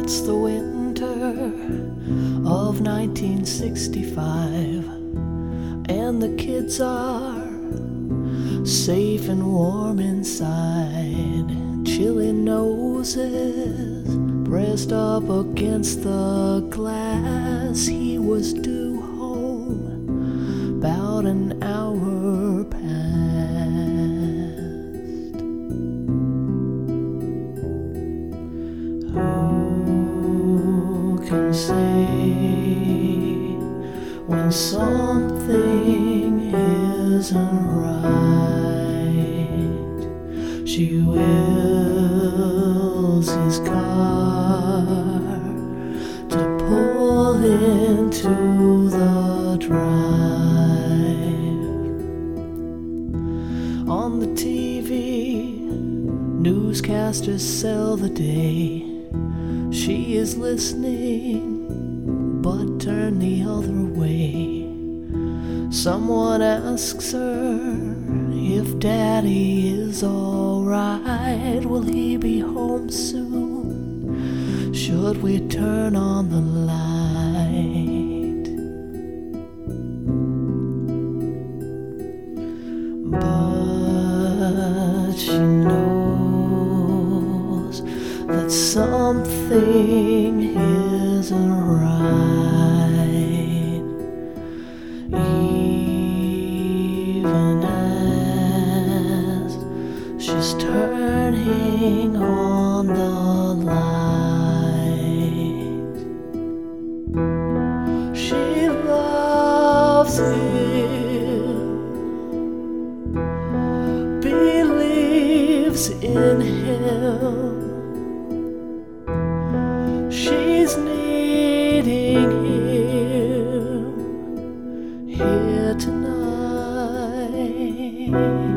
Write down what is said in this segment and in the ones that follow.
It's the winter of 1965, and the kids are safe and warm inside. Chilly noses pressed up against the glass. He was due home about an hour past. Who can say when something isn't right? She wills his car to pull into the drive. On the TV, newscasters sell the day. She is listening, but turned the other way. Someone asks her if Daddy is alright. Will he be home soon? Should we turn on the light? But she knows that something isn't right, even as she's turning on the light. She loves him, believes in him. She's needing him here tonight.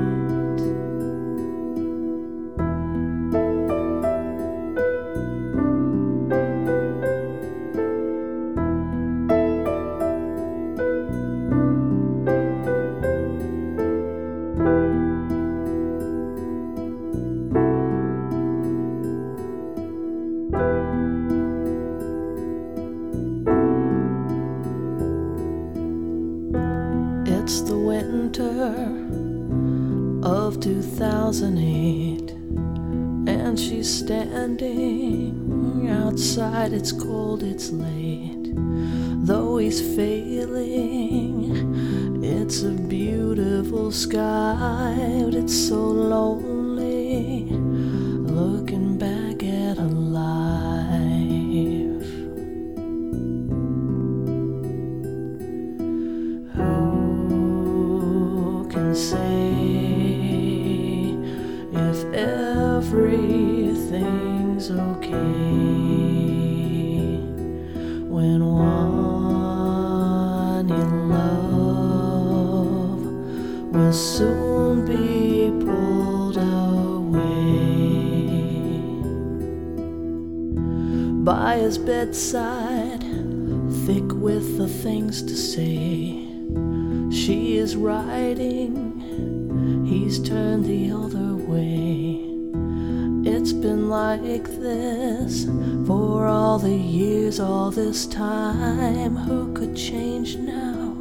It's the winter of 2008, and she's standing outside. It's cold, it's late, though he's failing. It's a beautiful sky, but it's so lonely looking back at a life. Say if everything's okay when one you love will soon be pulled away. By his bedside, thick with the things to say, she is writing, he's turned the other way. It's been like this for all the years, all this time. Who could change now?